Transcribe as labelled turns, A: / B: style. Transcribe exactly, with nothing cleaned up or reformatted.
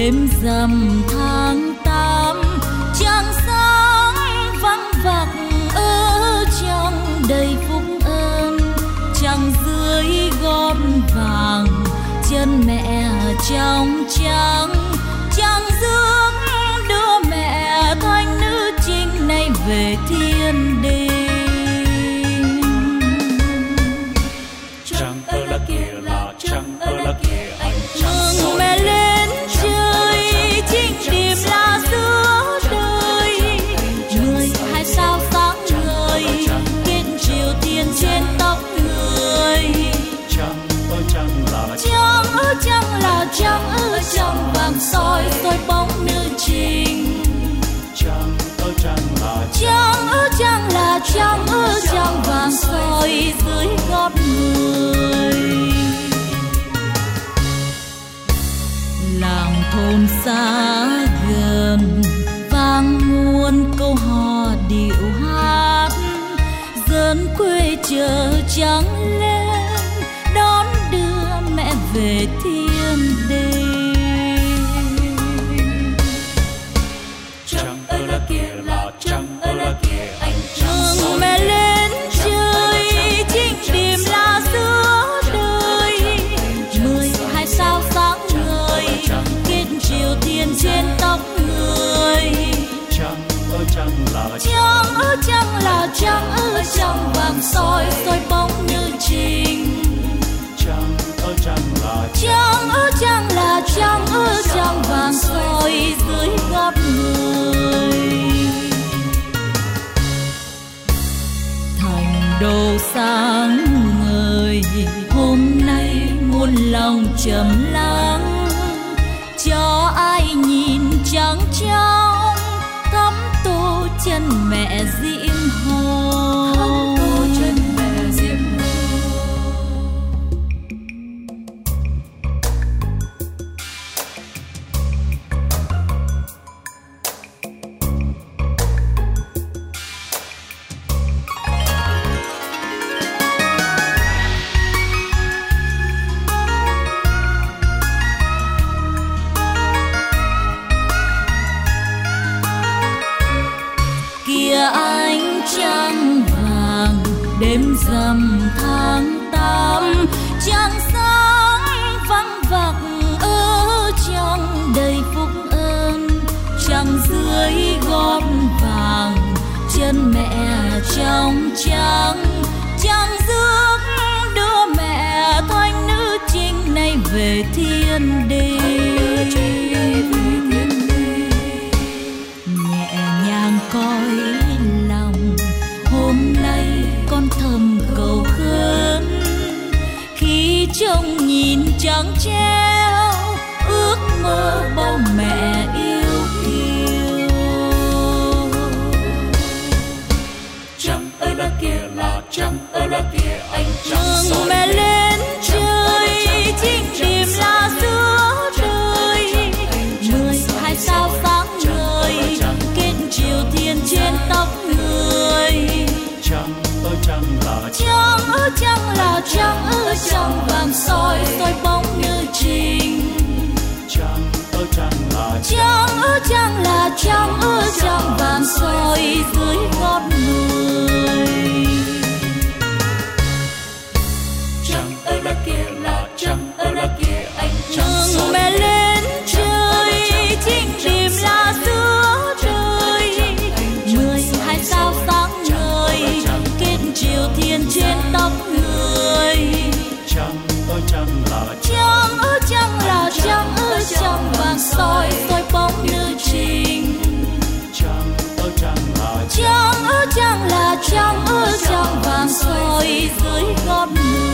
A: đêm rằm tháng tám, trăng sáng vắng vặc ở trong đầy phúc ơn. Trăng dưới gót vàng, chân mẹ trong trắng, trăng rước đưa mẹ thánh nữ trinh nay về thiên đình.
B: Trăng ơ là kia là trăng ơ là kia, ánh trăng soi
A: mẹ lên trời, trinh điểm là giữa đời. Người hai sao sáng ngời, kết triều thiên trên tóc người.
B: trăng ơ trăng là
A: Trăng ơ trăng là trăng ơ trăng vàng soi soi bóng nữ trinh.
B: trăng ơ trăng là
A: Trăng ơ trăng là trăng ơ trăng vàng soi dưới gót người. Làng thôn xa gần vang muôn câu hò điệu hát, dân quê chờ trắng lên đón đưa mẹ về thiên đình.
B: trăng ơ là kia là trăng ơ là kia, ánh trăng soi
A: Mẹ lên trời, trinh điểm là giữa đời. Mười hai sao sáng ngời, kết triều thiên trên tóc người.
B: trăng ơ trăng là
A: Trăng ơ trăng là trăng ơ trăng vàng soi soi bóng nữ trinh.
B: trăng ơ trăng là
A: Trăng ơ trăng là trăng ơ trăng vàng soi dưới gót người. Thành đồ sáng ngời, hôm nay muôn lòng trầm lắng, cho ai nhìn trắng trong thắm tô chân mẹ diễm hồng. Ánh trăng vàng đêm rằm tháng tám, trăng sáng vắng vặc ở trong đầy phúc ơn. Trăng dưới gót vàng, chân mẹ trong trắng, trăng rước đưa mẹ thánh nữ trinh nay về thiên đình. Nhẹ nhàng coi lòng, hôm nay con thầm cầu khấn, khi trông nhìn trắng treo ước mơ bao mẹ yêu kiều.
B: trăng ơ là kia là trăng ơ là kia, ánh trăng soi
A: Mẹ lên trời, trinh điểm là giữa đời. Mười hai sao sáng ngời, kết triều thiên trên tóc người.
B: trăng ơ trăng là
A: Trăng ơ trăng là trăng ơ trăng vàng soi soi bóng nữ trinh.
B: trăng ơ trăng là
A: Trăng ơ trăng là trăng ơ trăng vàng soi dưới gót người.
B: trăng ơ là kia là trăng ơ là kia, ánh trăng soi
A: Mẹ lên trời, trinh điểm là giữa đời. Mười hai sao sáng ngời, kết triều thiên trên tóc người.
B: trăng ơ trăng là
A: Trăng ơ trăng là trăng ơ trăng vàng soi soi bóng nữ trinh.
B: trăng ơ trăng là
A: Trăng ơ trăng là trăng ơ trăng vàng soi dưới gót người.